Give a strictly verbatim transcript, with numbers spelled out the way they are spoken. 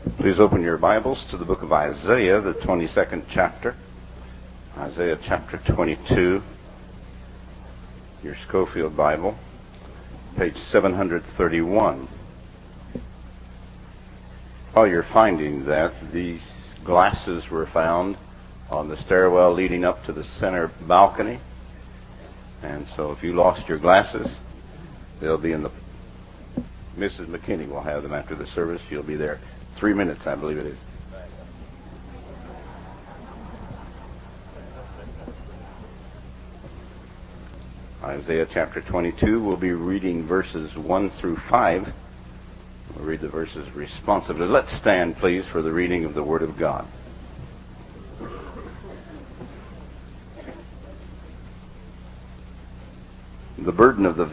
Please open your Bibles to the book of Isaiah, the twenty-second chapter. Isaiah chapter twenty-two, your Scofield Bible, page seven thirty-one. While you're finding that, these glasses were found on the stairwell leading up to the center balcony. And so if you lost your glasses, they'll be in the... Missus McKinney will have them after the service. She'll be there. Three minutes, I believe it is. Isaiah chapter twenty-two, we'll be reading verses one through five. We'll read the verses responsively. Let's stand, please, for the reading of the Word of God. The burden of the